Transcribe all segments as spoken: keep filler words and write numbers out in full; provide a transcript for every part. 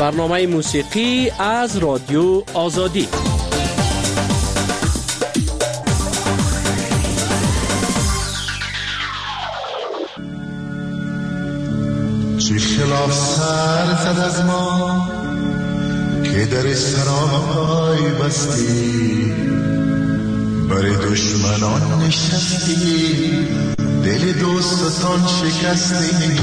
برنامه موسیقی از رادیو آزادی. چه خلاف سر زد از ما که در سرای بستی، برای دشمنان نشستی، دل دوستان شکستی.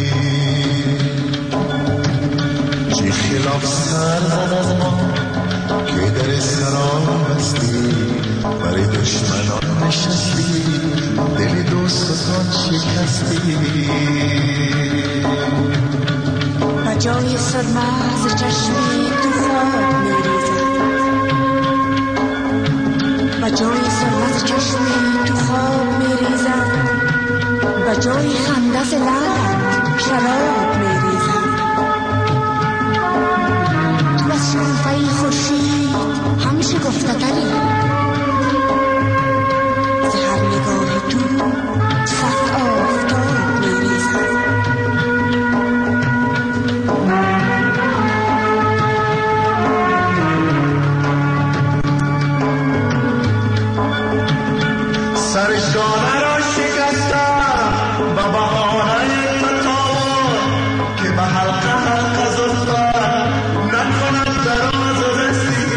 چه خلاف سر زد از ما که در سرای بستی، برای دشمنان نشستی، دل دوستان شکستی. و جای سرما از چشمی تو خواب میریزد، و جای سرما از چشمی تو خواب میریزد، و جای خنده از لعلت شراب میریزد. تو از شکوفه خورشید همیشه گفته تری، ز هر نگاه تو صد آفتاب میریزد. سرشانه را شکستم و بهانه تطاور که به حلقه حلقه زلفت نکند دراز و رسی.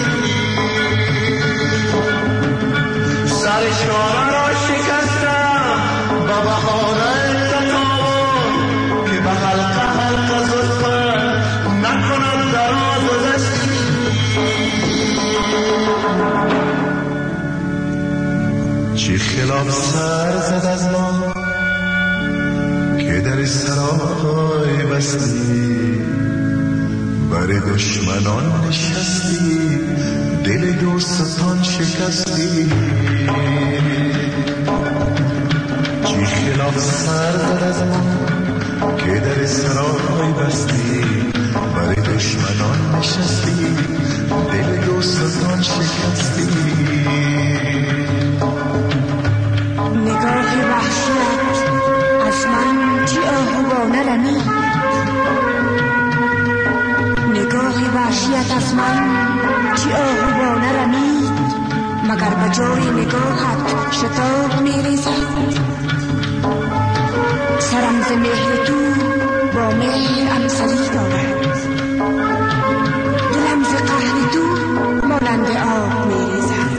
سرشانه را شکستم و بهانه تطاور که به حلقه حلقه زلفت نکند دراز و رسی. چه خلاف سر زد از ما که در سرای بستی، برای دشمنان نشستی، دل دوستان شکستی. چه خلاف سر زد از ما که در سرای بستی، برای دشمنان نشستی، دل دوستان شکستی. نگاه وحشت از من چی آهوانه رمید، نگاه وحشت از من چی آهوانه رمید، مگر به جای نگاهت شتاب میریزد. سرم ز مهر تو با مهر امسلی دارد، دلم ز قهر تو مانند آب میریزد.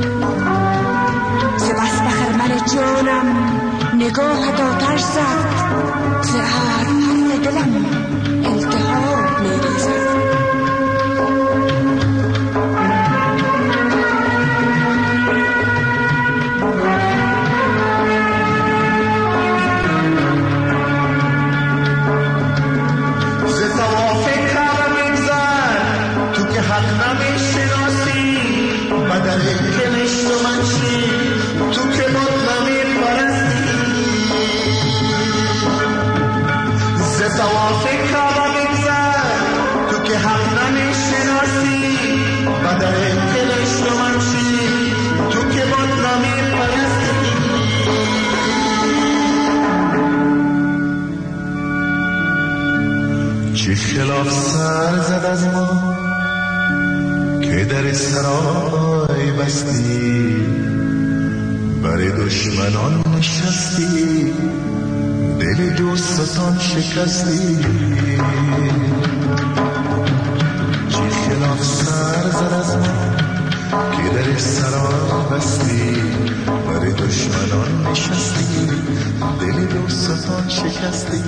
ز بس به خرمن جانم نگاهت آتش زد، ز هر حرف دلم التهاب میریزد. ز طواف کعبه می‌گذر تو که حق نمی‌شناسی، بدل کنشت و منشی تو که بد نمی‌پرستی. ز طواف کعبه می‌گذر تو که حق نمی‌شناسی، بدل کنشت و منشی تو که بد نمی‌پرستی. چه خلاف سر زد از ما که در سرای بستی، برای دشمنان نشستی، دل دوستان شکستی. چه خلاف سر زد از ما که در سرای بستی، برای دشمنان نشستی، دل دوستان شکستی.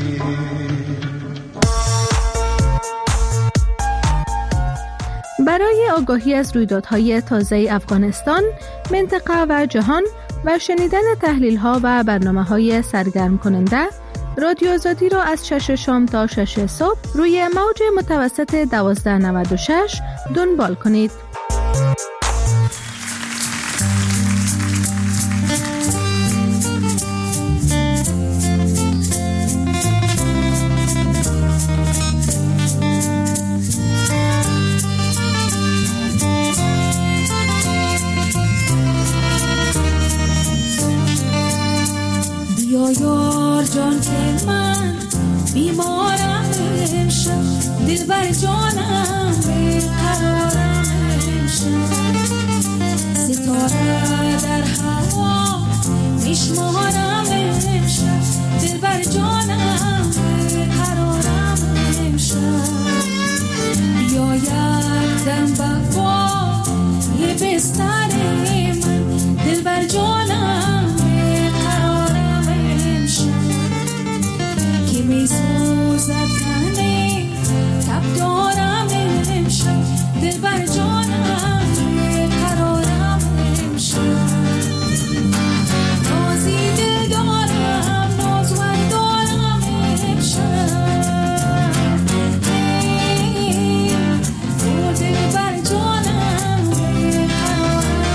برای آگاهی از رویدادهای تازه افغانستان، منطقه و جهان و شنیدن تحلیل‌ها و برنامه‌های سرگرم کننده، رادیو آزادی را از شش شام تا شش صبح روی موج متوسط دوازده نود و شش دنبال کنید. یا یار جان که من بیمارم امشب دل بر جانم قرارم امشب ستاره در هوا میشمارم امشب دل بر جانم قرارم امشب بیاید دم وفا یه بستر من دل بر جانم قرارم امشب که میسوزد تنه تب دارم امشب دل بر جانم قرارم امشب نازی دل دارم نازوان دارم امشب تو دل بر جانم قرارم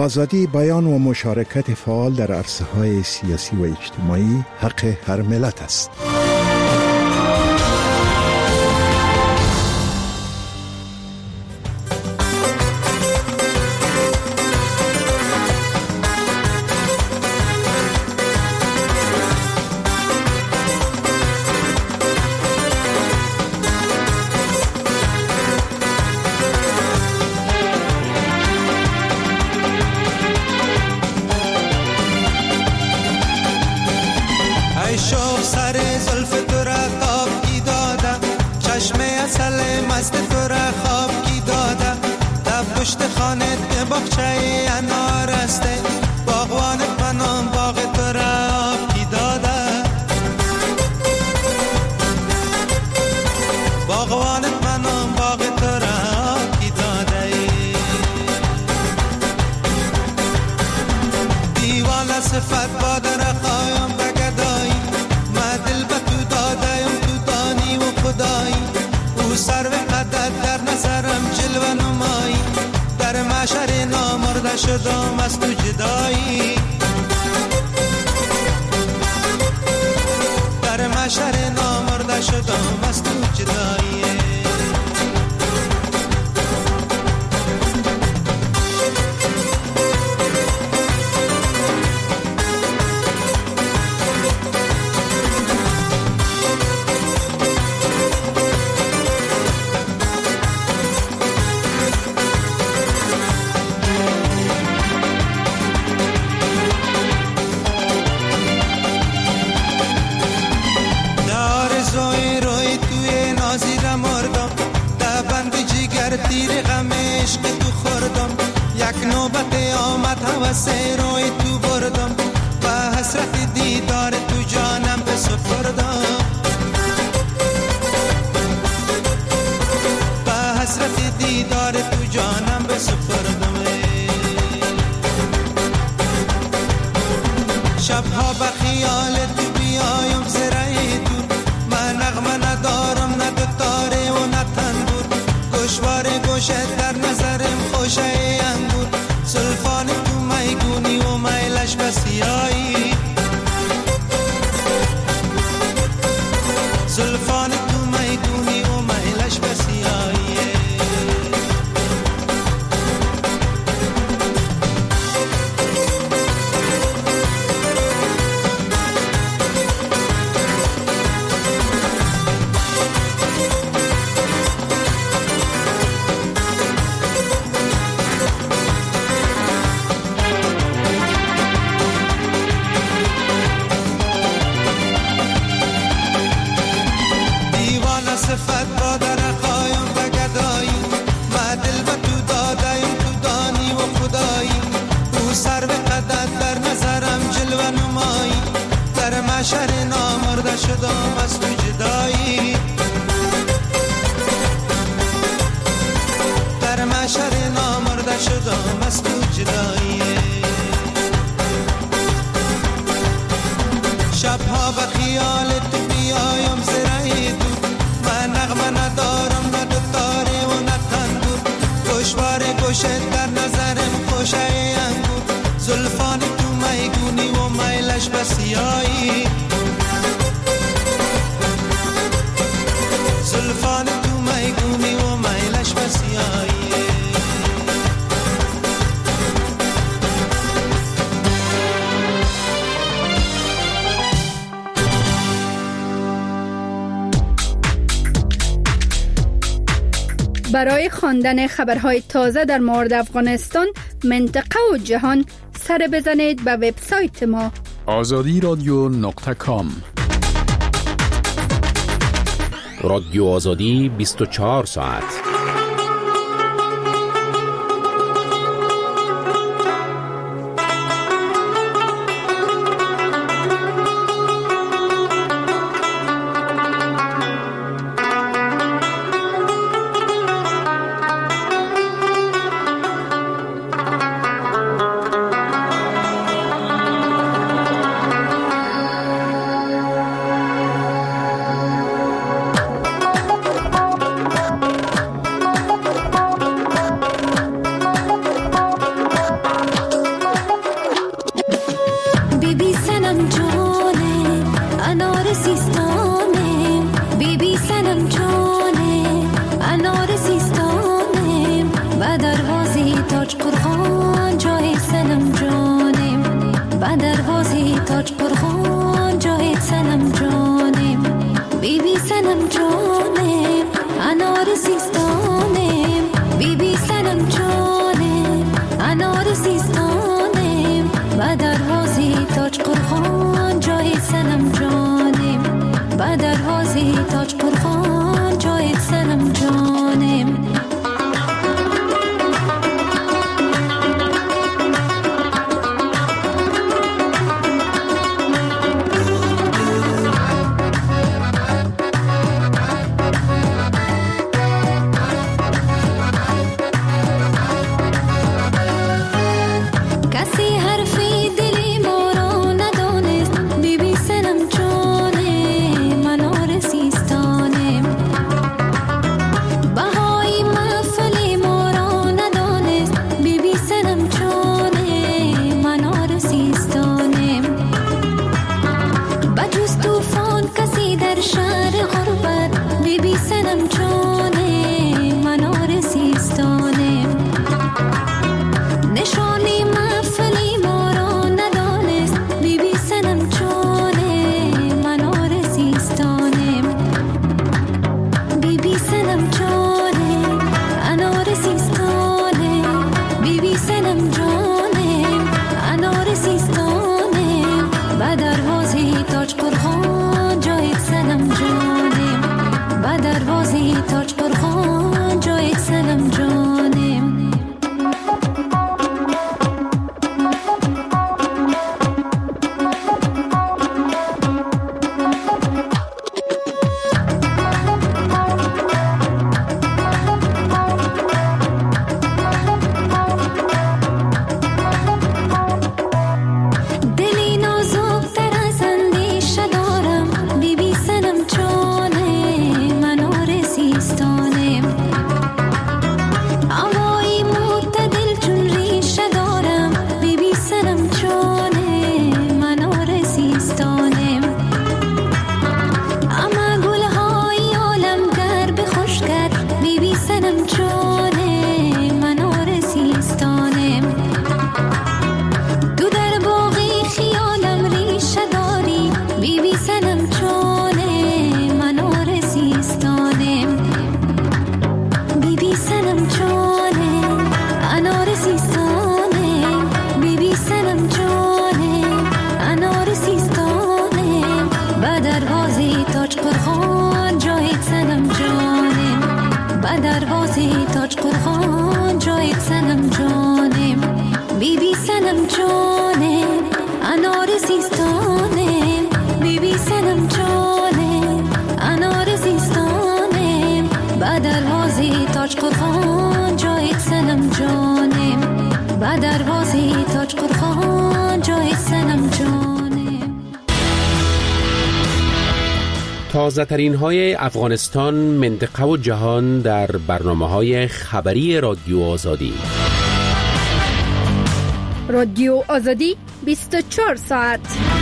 آزادی بیان و مشارکت فعال در عرصه‌های سیاسی و اجتماعی حق هر ملت است. شدم از تو جدایی، در محشر نامرده شدم از تو جدایی. تیر غمش که تو خوردم، یک نوبت آمد هوس روی تو بردم، و حسرت دیدار تو جانم به سپردم، و حسرت دیدار تو جانم به سپردم. شبها به خیال تو بیایم زرعی تو، من نغمه ندارم نه دوتاره و نه تنبور، گوشوار گوشت در نظرم خوشه انگور، زلفان تو میگونی و میلش بسیایی، زلفان تو میگونی و میلش بسیایی. صفت با در خوایم و گدایی، ما دل به تو دادایم تو دانی و خدایی، او سر به قدر در نظرم جلوه نمایی، در محشر نامرده شدم از تو جدایی، در محشر نامرده شدم از تو جدایی. شبها به خیال تو بیایم زرعی تو، من نغمه ندارم نه دوتاره و نه تنبور، گوشوار گوشت در نظرم خوشه انگور، زلفان تو میگونی و میلش بسیایی، زلفان تو میگونی و میلش بسیایی. برای خواندن خبرهای تازه در مورد افغانستان، منطقه و جهان، سر بزنید به وبسایت ما آزادی رادیو نقطه کام. رادیو آزادی بیست و چهار ساعت. جانه منار سیستانه نشانی محفلی ما را ندانست بی بی سنم جانه منار سیستانه بی بی سنم جانه انار سیستانه بی بی سنم جانه انار سیستانه با دروازه تاج قرخان جای سنم جانه با دروازه تاج قرخان جای سنم جانه دلی نازک تر از اندیشه دارم بی بی سنم جانه منار سیستانه هوایی معتدل چون ریشه دارم بی بی سنم جانه منار سیستانه اما گلهای عالم گر به خوش کرد بی بی سنم جانه منار سیستانه تو در باغی خیالم ریشه داری بی بی سنم جانه منار سیستانه بی بی سنم جانه انار سیستانه بی بی سنم جانه انار سیستانه با دروازه تاج قرخان جای سنم جانه با دروازه تاج قرخان جای سنم جانه بی بی سنم جانه انار سیستانه بی بی سنم جانه انار سیستانه با دروازه تاج قرخان جای سنم جانه با دروازه تاج قرخان جای سنم جانه تازه ترین های افغانستان، منطقه و جهان در برنامه های خبری رادیو آزادی. رادیو آزادی بیست و چهار ساعت.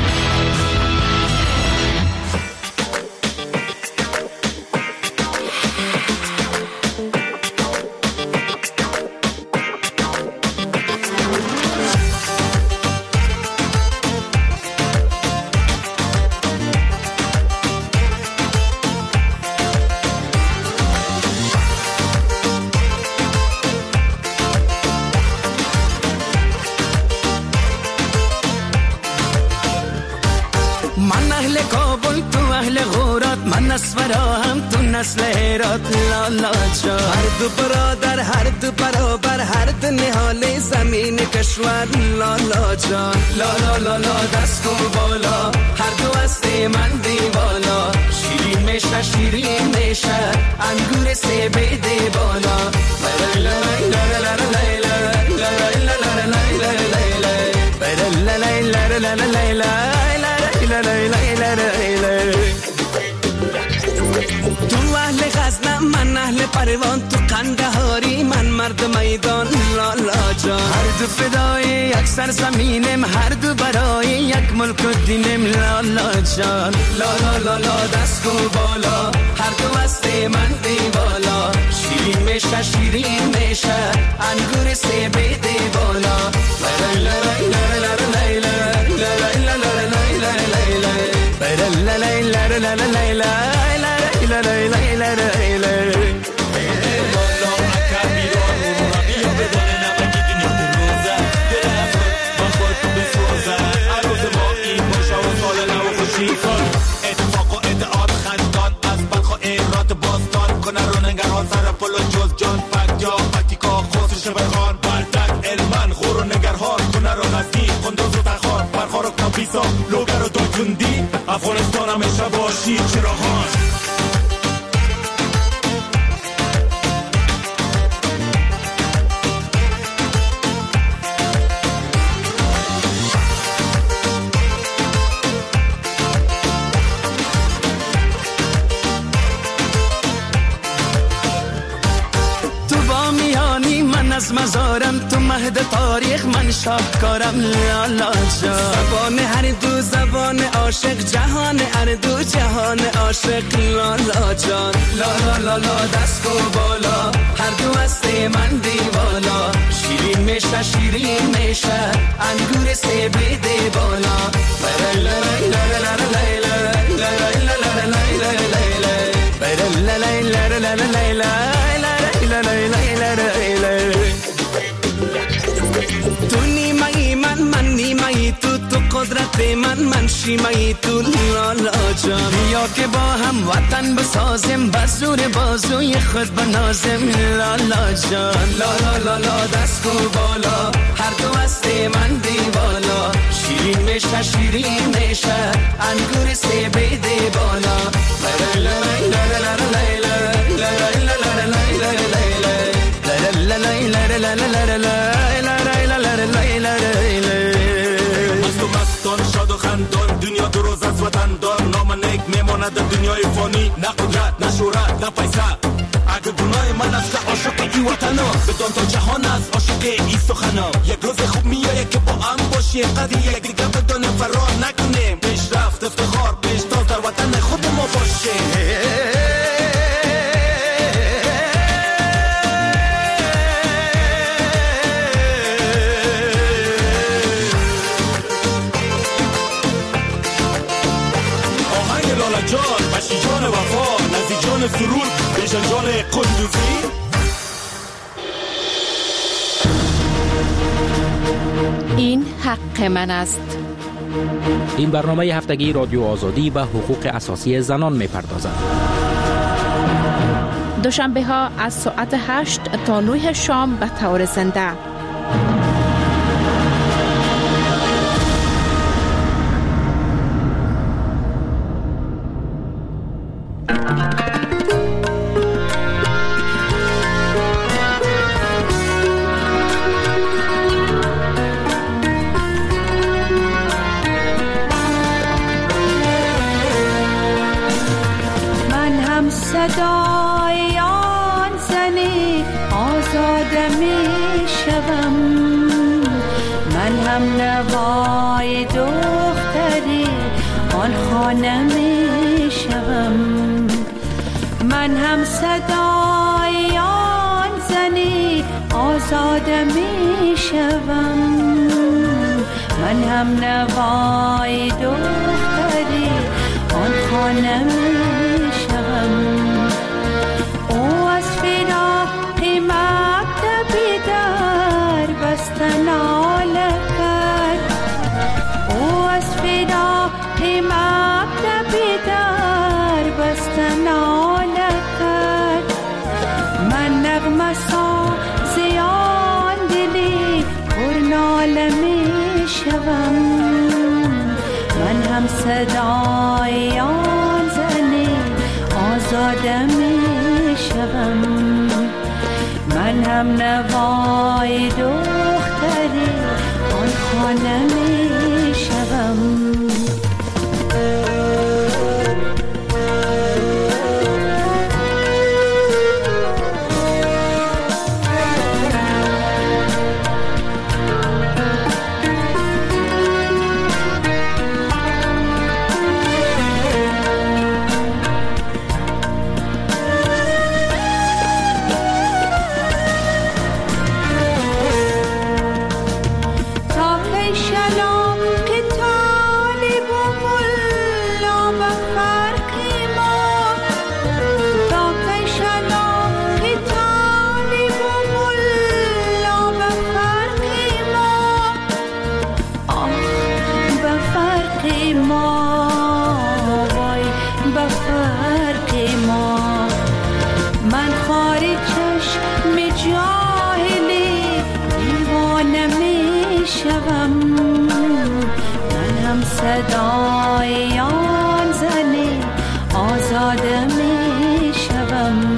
من اهل کابل تو اهل غورات من نسورا هم تو نسل هرات لالا جا هر دو برادر هر دو برابر هر دو نهال زمین کشور لالا جان لالا لالا دست کن بالا هر دو هست من دیوالا شیرین میشه شیرین میشه انگور سه بیده بالا لا لا لا لا لا تو اهل غزنم من اهل پروان تو قندهاری من مرد میدان لالا جان هر دو فدای یک سرزمینم هر دو برای یک ملک و دینم لالا جان لالا لالا دست کو بالا هر دو هست من دیوالا شیرین میشه شیرین میشه انگور سه بیده بالا لا لا لا لا اتفاق و اتحاد خندان از بلخ و ایرات باستان کنه رو نگران سر پل و جز جان فک یا پتیکا خسر شبه خان بردک علمن خور و نگرهان کنه رو غزنی خندوز و تخار برخار و کمپیسا لوگر و داجوندی افغانستان همیشه باشی چراغان از مزارم تو مهد تاریخ من شاهکارم لالا جان. زبان هر دو زبان عاشق جهان هر دو جهان عاشق لالا جان. لالا لالا دست و بالا هر دو هست من دیوالا. شیرین میشه شیرین میشه انگور سه بده بالا. لا لا لا لا لا تو نیمه‌ای من من نیمه‌ای تو تو قدرت من من شیمه‌ای تو لالا جان. یا که با هم وطن بسازیم بزور بازوی خود بنازیم لالا جان. لالا لالا دست و بالا هر دو هست من دیوالا. شیرین میشه شیرین میشه انگور سه بده بالا. لا لا لا لا دنیا دو روز از وطن دار نام نیک میماند دنیای فانی. نه قدرت نه شهرت نه پیسه اگه گناه من است عاشق ای وطنا. بدان تا جهان است عاشق ای سخنا. یک روز خوب میایه که با هم باشی قدی یک دیگه بدانیم فرار نکنیم. پیشرفت افتخار پیشتاز در وطن خود ما باشه. جان بشی جان وفا نزی جان سرور بیشن جان قندوزی. این حق من است. این برنامه هفتگی رادیو آزادی و حقوق اساسی زنان می‌پردازد. دوشنبه ها از ساعت هشت تا نه شام به طور زنده. صدای آن زنی آزاده می شوم. من هم نوای دختری آن خانه می شوم. من هم صدای آن زنی آزاده می شوم. من هم نوای دختری آن خانه می شوم. او از فراق مکتبی در بستن آله کرد. او از فراق مکتبی در بستن آله کرد. من نغمه سازی آن دلی پر ناله می شوم. من هم صدای آن زنی آزاده می شوم. من هم نوای دختری آن خانه می شوم. صدای آن زنی آزاده می شوم.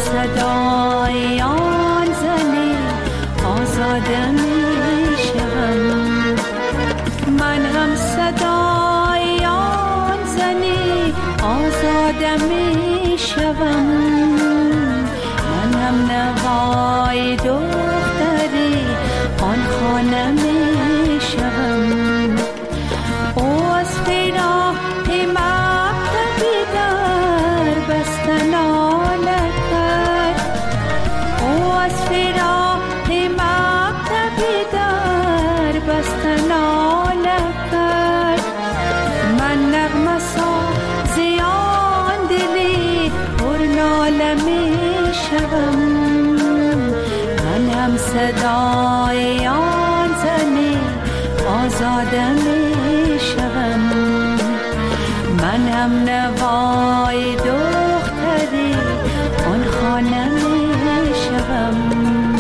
صدای آن زنی آزاده می شوم. من هم صدای آن زنی آزاده می شوم. من هم نوای دختری آن خانه می شوم. او از فراق مکتبی در بستن آله کرد. او از فراق مکتبی در بستن آله کرد. من نغمه سازی آن دلی پر ناله می شوم. من هم صدای آن زنی آزاده می شوم. من هم نوای دختری آن خانه می شوم.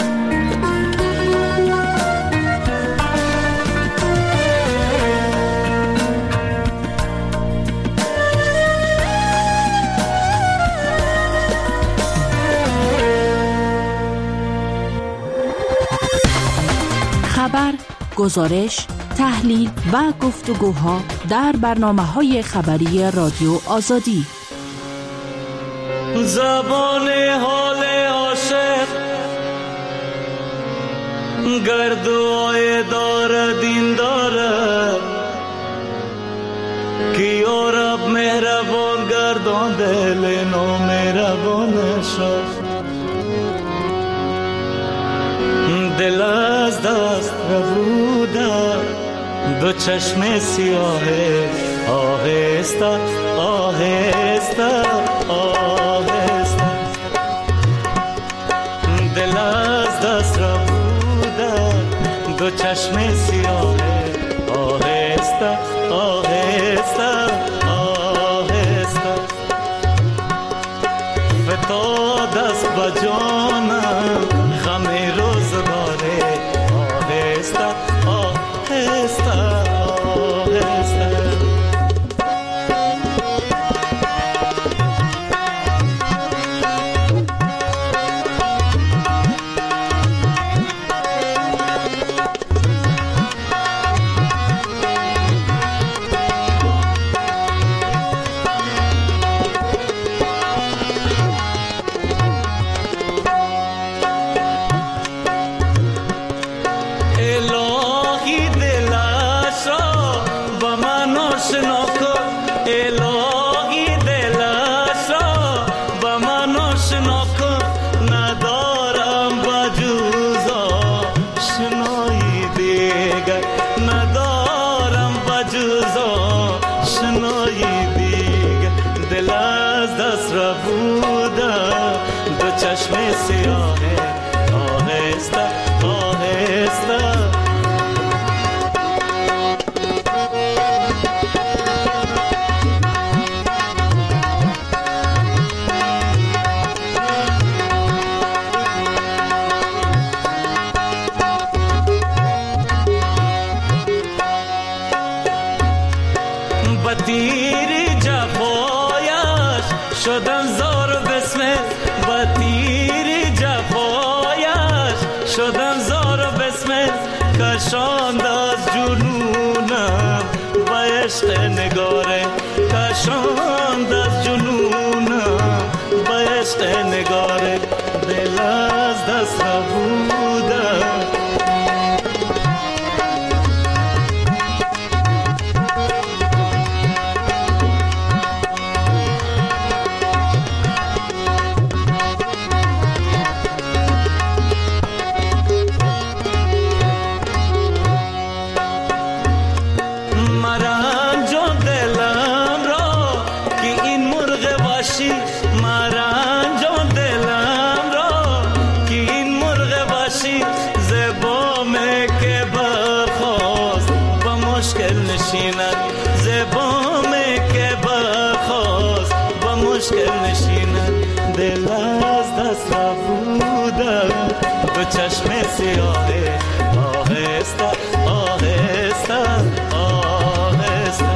خبر، گزارش، تحلیل و گفتگوها در برنامه‌های خبری رادیو آزادی. زبان حال عاشق گردوهای دار دین داره که یارب مهربان گردان دل نو مهربان شد. دل از دست ربوده دو چشم سیاهه آهسته آهسته آهسته. دل از دست ربوده دو چشم سیاهه آهسته آهسته آهسته. فتاد از بجانم خمی روزگاره آهسته آهسته آهسته. کشاند از جنونم و عشق نگاره کشاند از جنونم و عشق نگاره. دل از دست ربودم چشم سیاهه آهسته آهسته آهسته.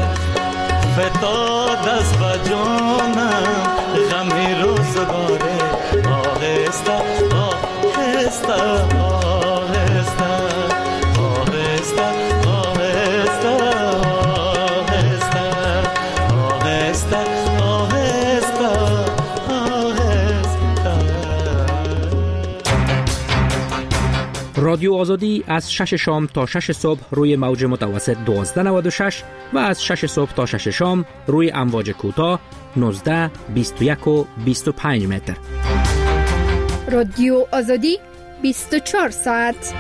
فتاد از بجانم غمی روزگاره آهسته رادیو آزادی از شش شام تا شش صبح روی موج متوسط دوازده نود و شش و از شش صبح تا شش شام روی امواج کوتاه نوزده، بیست و یک و بیست و پنج متر. رادیو آزادی بیست و چهار ساعت.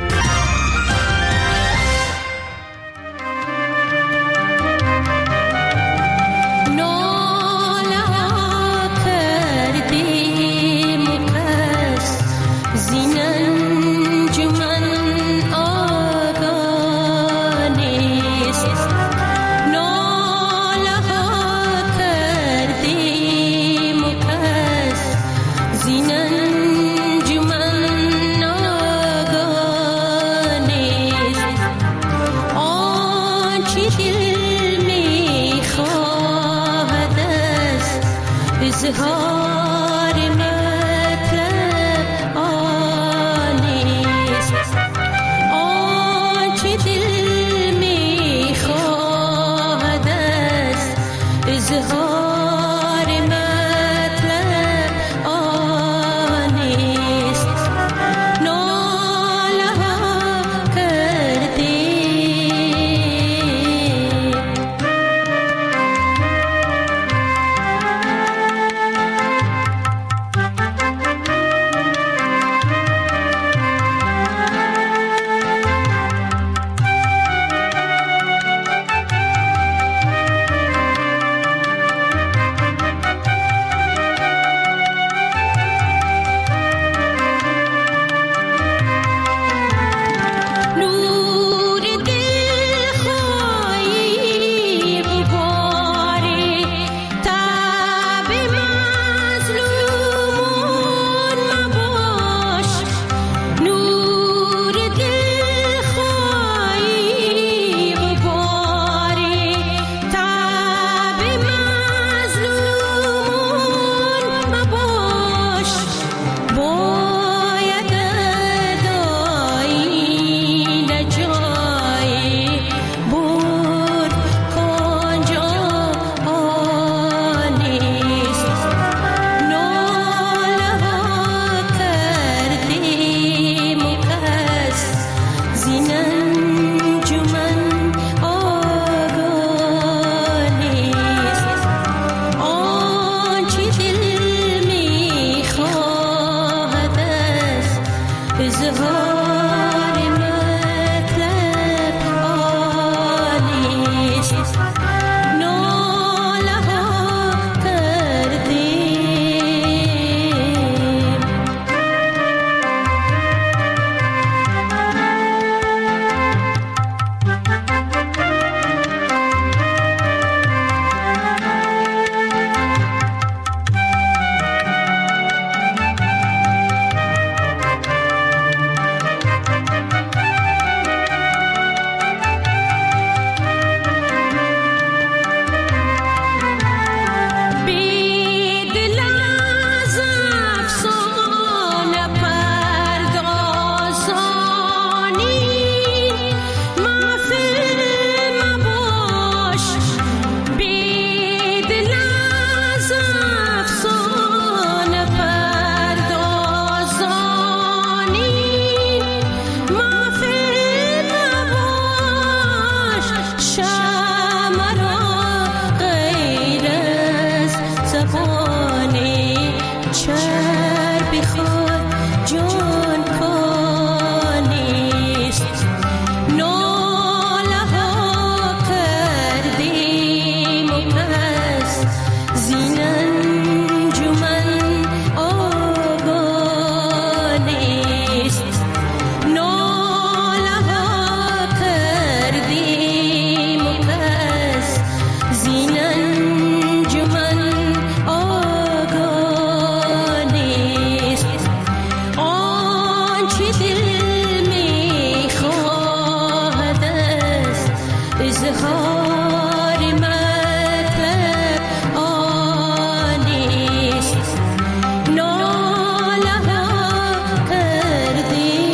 ناله ها کردی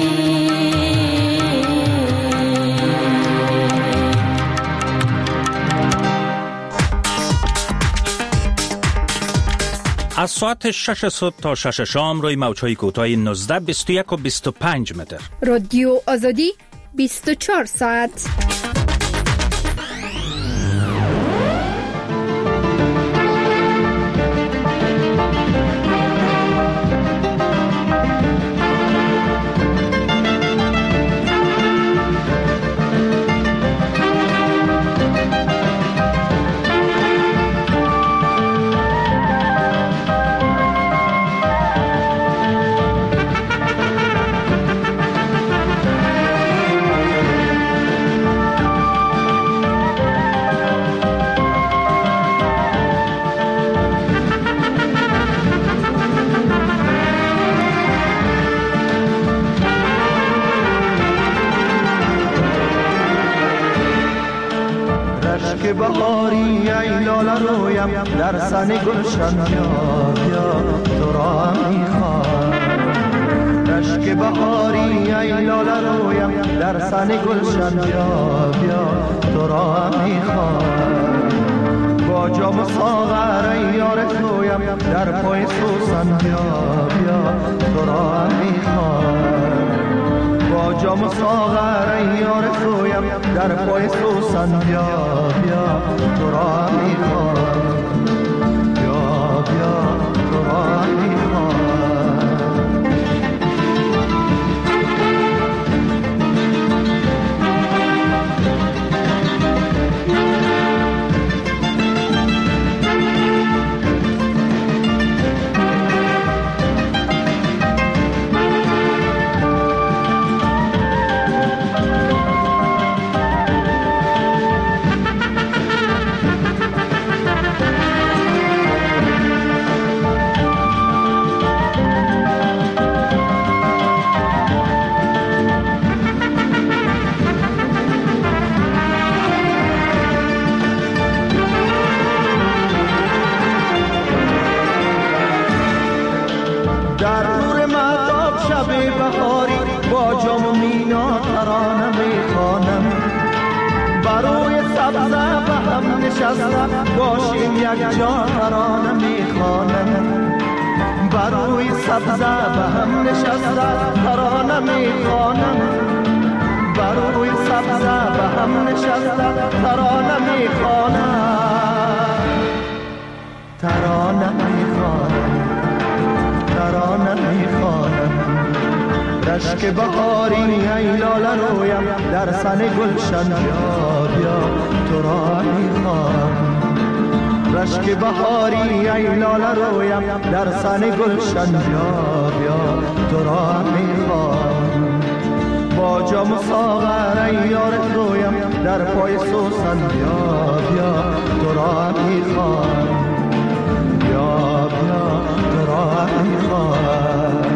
ساعت شش صبح تا شش شام روی موج‌های کوتاه نوزده بیست و یک و بیست و پنج متر. رادیو آزادی بیست و چهار ساعت. که بهاری ای لاله رویم در سن گلشن بیا بیا تو را میخوام. رشک بهاری ای لاله رویم در سن گلشن بیا بیا تو را میخوام. با جام ساغر ای یار تویم در پای سوسن بیا بیا تو را میخوام. با جام ساغر ای یار تویم در پای سوسن بیا بیا تو را میخوام. بیا بیا تو را میخوام. باشیم یک جا ترانه میخوانم. بر روی سبزه به هم نشسته ترانه میخوانم. بر روی سبزه به هم نشسته ترانه میخوانم. ترانه میخوانم. ترانه میخوانم. رشک بهاری ای لاله رویم در سن گلشن بیا بیا تو را میخوام. رشک بهاری ای لاله رویم در سن گلشن بیا بیا تو را میخوام. با جام ساغر ای یار تویم در پای سوسن بیا بیا تو را میخوام. بیا بیا تو را میخوام.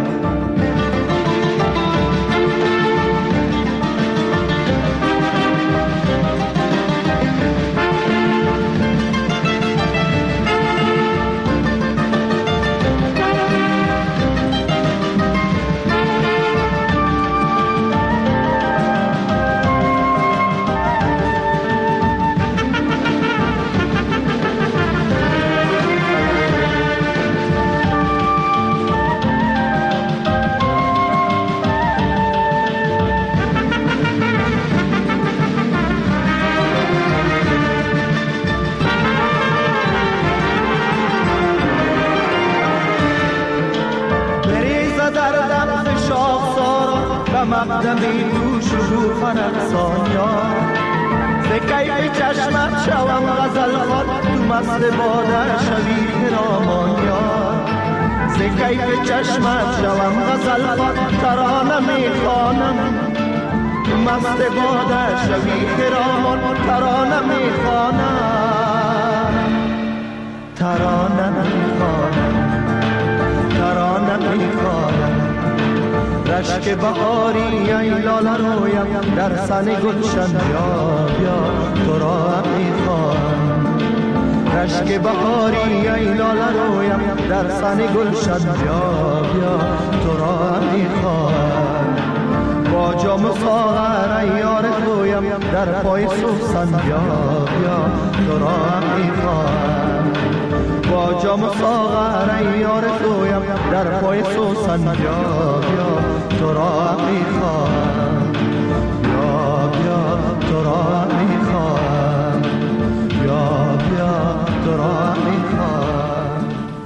مقدمی تو شکوفه رقصان یار. ز کیف چشمت شوم غزل خوان تو مست باده شوی خرامان یار. ز کیف چشمت شوم غزل خوان ترانه میخوانم. تو مست باده شوی خرامان ترانه میخوانم. ترانه میخوانم. ترانه میخوانم. رشک بهاری ای لاله رویم در سن گلشن بیا بیا تو را میخوام. رشک بهاری ای لاله رویم در سن گلشن بیا بیا تو را میخوام. با جام ساغر ای یار تویم در پای سوسن بیا بیا تو را میخوام. با با جام ساغر ای یار تویم در پای سوسن بیا بیا تو را میخوام بیا بیا تو را میخوام بیا بیا تو را میخوام.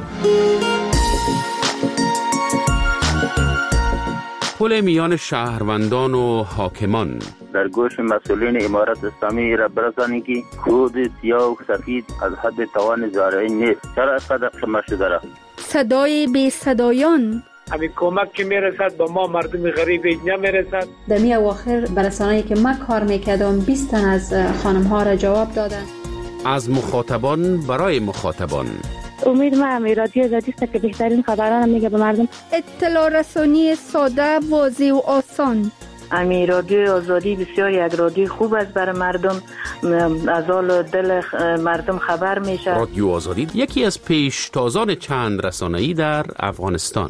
پل میان شهروندان و حاکمان در گوش مسئولین امارت اسلامی را برسانی که خود سیاه و سفید از حد توان زارعی نیست. چرا اینقدر شما شده را؟ صدای بی صدایان همین کمک که میرسد با ما مردم غریب نمیرسد. در می اواخر برسانه‌ای که من کار میکردم بیست تن از خانم ها را جواب دادن. از مخاطبان برای مخاطبان امید ما رادیو آزادی است که بهترین خبران میگه به مردم. اطلاع رسانی ساده، واضح و آسان. امی رادیو آزادی بسیار یک رادیو خوب است برای مردم، از حال دل مردم خبر میشه. رادیو آزادی یکی از پیشتازان چند رسانه‌ای در افغانستان.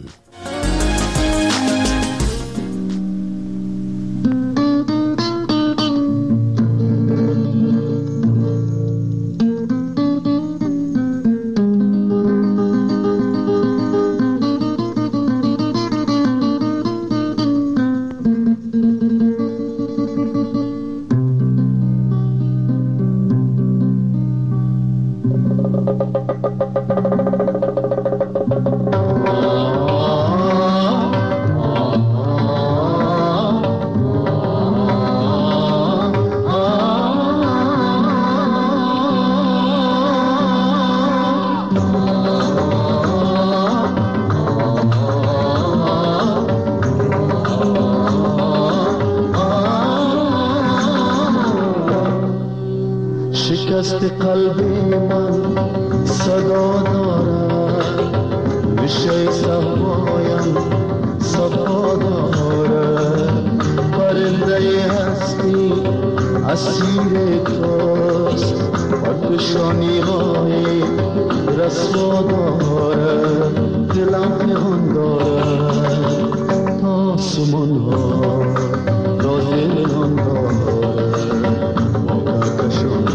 شکست قلب من صدا دارد، میشه صفایم صفا دارد، پرنده هستی اسیر توست، پرکشانی های رسوا دارد، دلم پنهان دارد تا آسمان ها را دلان دارد ما کهکشان.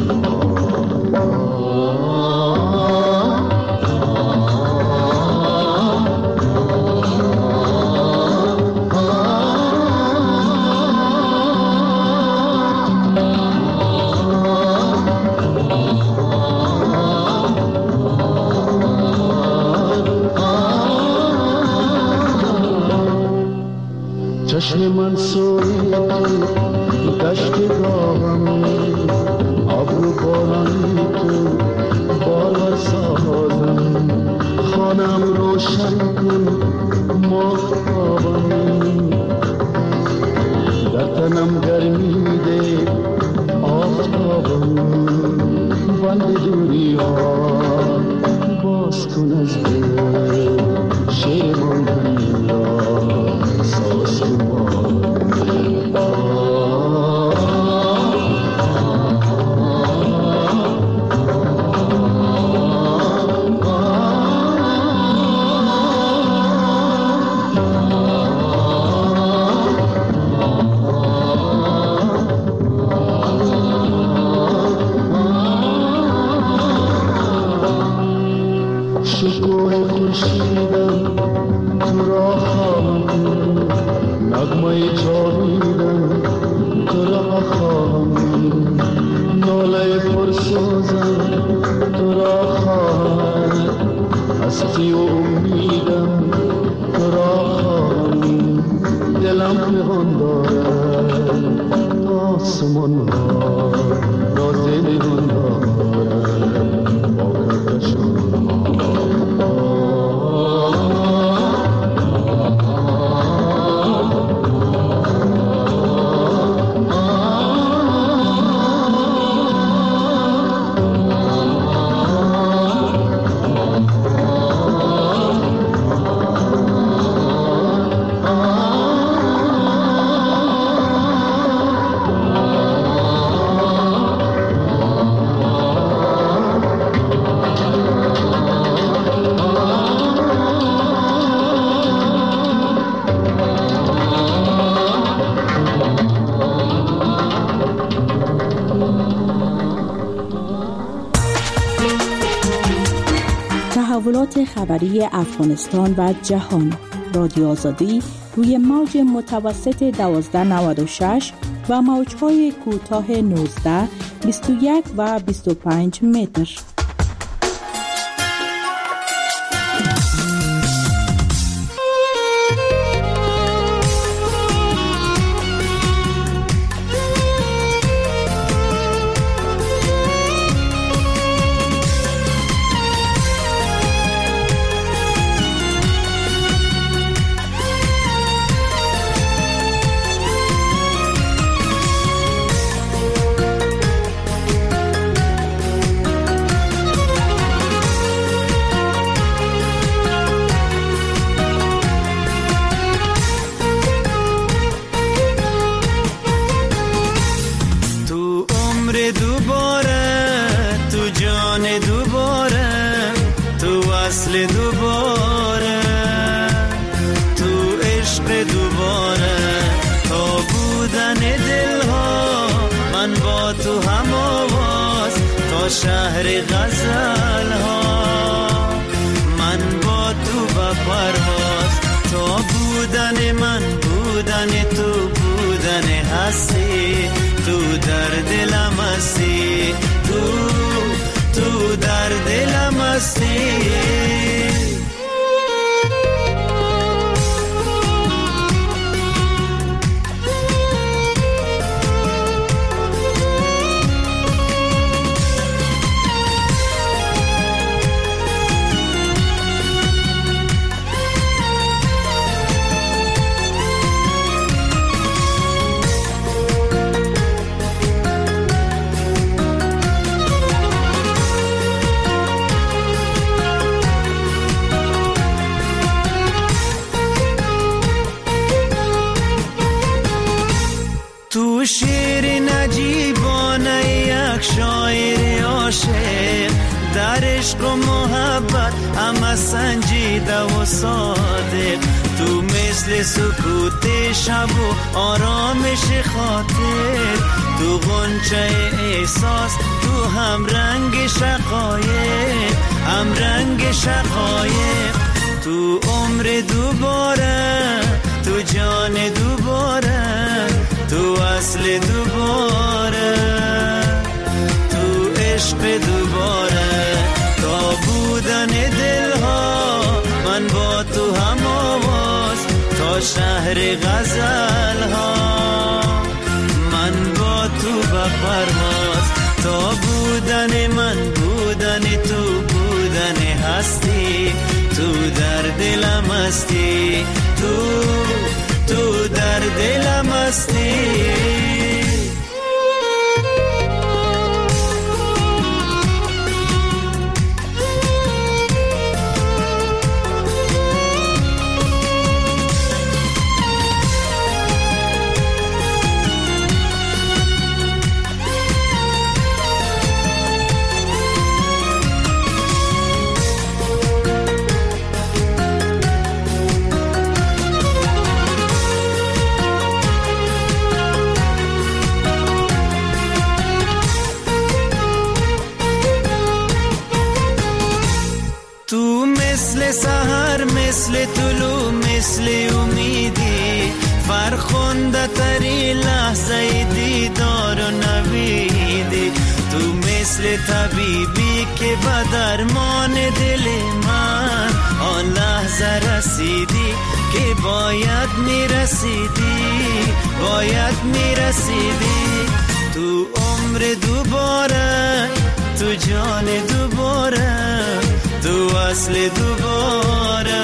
چشم من سوی دشت گاهم، ابرو بارانی تو باور سازم، خانم روشن کن ماهتابم، در تنم گرمی ده آفتابم، بند دوری ها باز کن از دل شیر ماندنی را ساز کن. شکوه خورشیدم تو را خواهم، نغمه جاویدم تو را خواهم، ناله پرسوزم تو را خواهم، هستی و امیدم تو را خواهم، دلم پنهان دارد آسمان ها را زندگان دارد با کهکشان ها. تغییرات خبری افغانستان و جهان. رادیو آزادی روی موج متوسط دوازده نود و شش و موج‌های کوتاه نوزده، بیست و یک و بیست و پنج متر. شهر غزل ها من با تو و پرواز، تا بودن من بودن تو بودن هستی، تو در دلم هستی، تو تو در دلم هستی. تو شیر نجیبانه یک شاعر عاشق، در عشق و محبت همه سنجیده و صادق، تو مثل سکوت شب و آرامش خاطر، تو غنچه احساس، تو هم رنگ شقایق، هم رنگ شقایق، تو عمر دوباره، تو جان دوباره، تو اصل دوباره، تو عشق دوباره، تا بودن دلها من با تو هم آواز، تا شهر غزل ها من با تو به پرواز، تا بودن من بودن تو بودن هستی، تو در دلم هستی، تو تو در دلم هستی. سحر مثل طلوع مثل امیدی، فرخنده تری لحظه دیدار و نویدی، تو مثل طبیبی که به درمان دل من آن لحظه رسیدی که باید میرسیدی، باید میرسیدی، تو عمر دوباره، تو جان دوباره، تو اصل دوباره،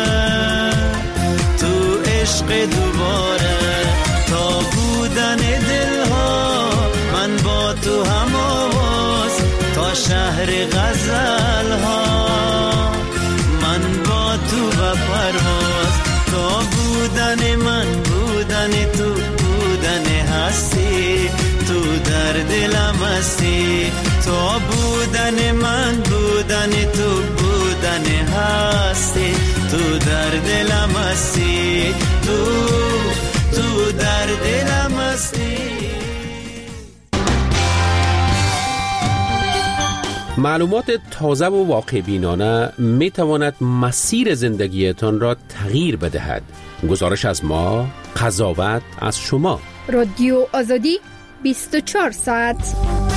تو عشق دوباره، تا بودن دلها من با تو هم آواز، تا شهر غزل ها من با تو به پرواز، تا بودن من بودن تو بودن هستی، تو در دلم هستی، تا بودن من بودن تو بودن هستی، تو در دلم هستی، تو تو در دلم هستی. معلومات تازه و واقع بینانه می تواند مسیر زندگیتان را تغییر بدهد. گزارش از ما، قضاوت از شما. رادیو آزادی بیست و چهار ساعت.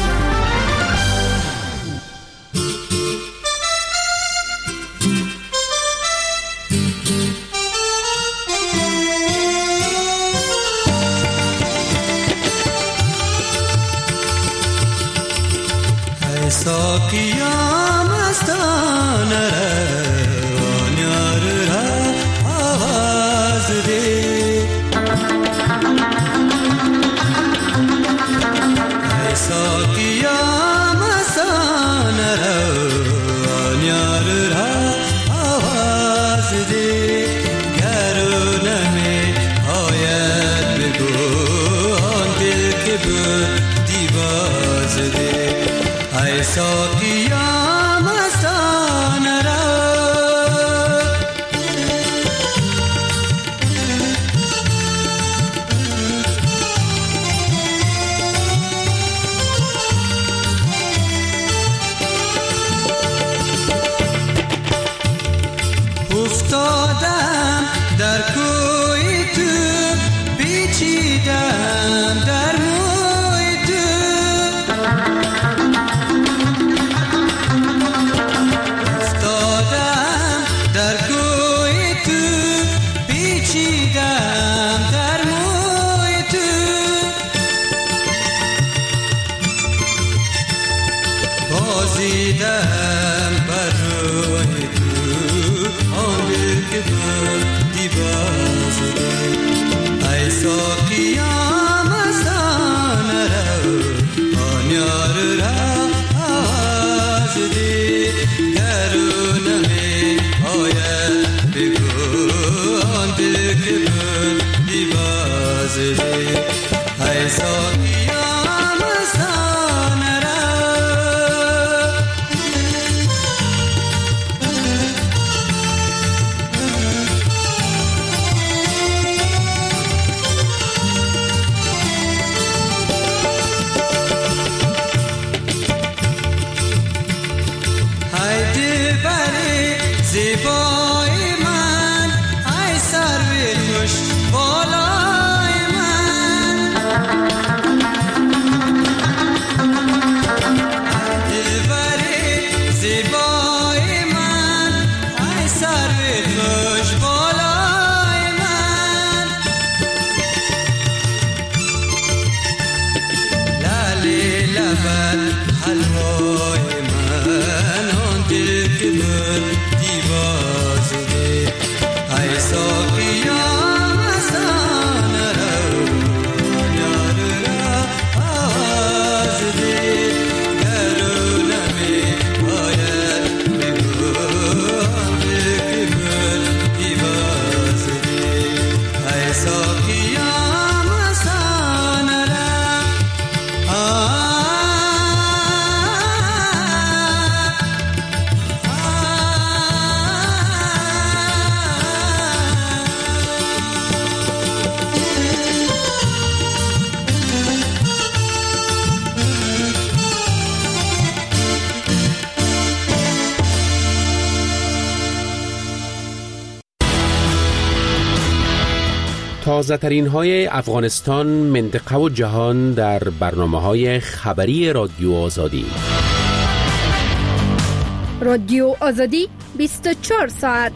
ساقیا مستانه روان یار را آواز ده ای ساقیا مستانه روان یار را آواز ده گرونه می آید بگو آن دل که بودی باز ده ای ساقیا مستانه را افتادم در کوی تو پیچیدم در موی تو افتادم در کوی تو پیچیدم در موی تو بازیدم بر روی تو آن دل که بودی باز ده ای ساقیا مستانه رو آن یار را آواز ده گرونه می آید بگو آن دل که بودی باز ده ای ساقیا مستانه را زیبای من ای سرو خوش بالای من دلبری زیبای من ای سرو خوش بالای من لالی لبت حلوای من آن دل که بودی باز ده ای ساقیا مستانه رو یار را آواز ده گرونه می آید بگو آن دل که بودی باز ده ای ساقیا مستانه را تازه ترین های افغانستان، منطقه و جهان در برنامه های خبری رادیو آزادی. رادیو آزادی بیست و چهار ساعت.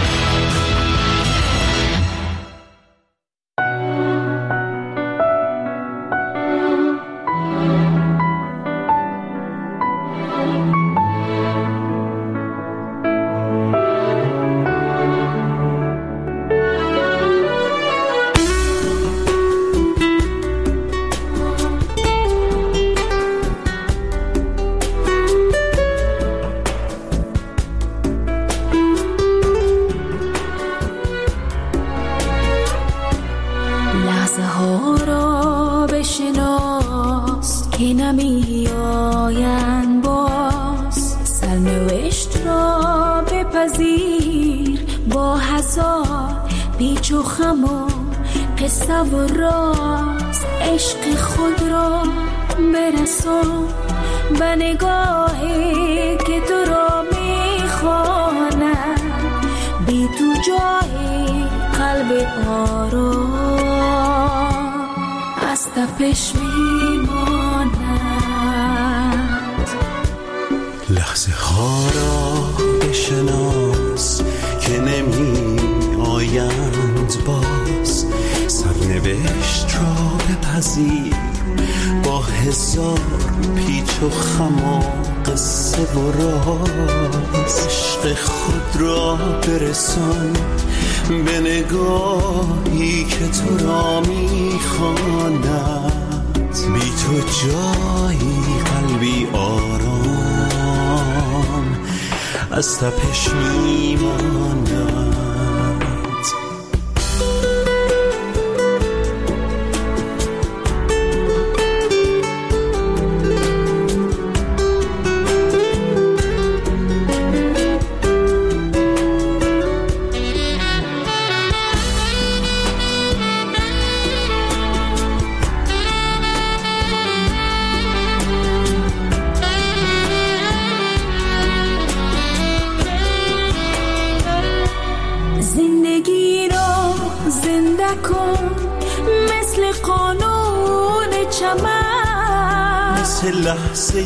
نمی آیند باز، سرنوشت را بپذیر با هزار پیچ و خم و قصه و راز. عشق خود را برسان به نگاهی که تو را میخوانم، بی تو جای قلب آرام از تپش میماند. لحظه ها را بشناس که نمی آیند باز، سرنوشت را بپذیر با هزار پیچ و خم و قصه و راز. عشق خود را برسان به نگاهی که تو را میخواند، بی تو جایی قلبی آرام از تپش میماند. زندگی را زنده کن مثل قانون چمن، مثل لحظه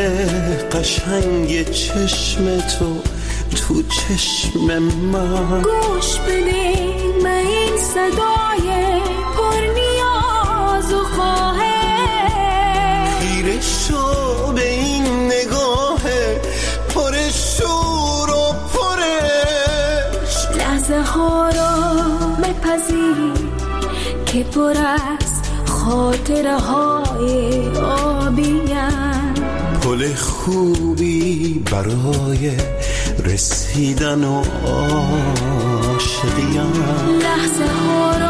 قشنگ چشم تو تو چشم من. گوش بده به این صدای پر نیاز و خواهش، خیره شو به این نگاه پر شور و پرش. لحظه ها را بپذیر که پر از خاطره های آبیم، پل خوبی برای رسیدن و عاشقیم. لحظه ها را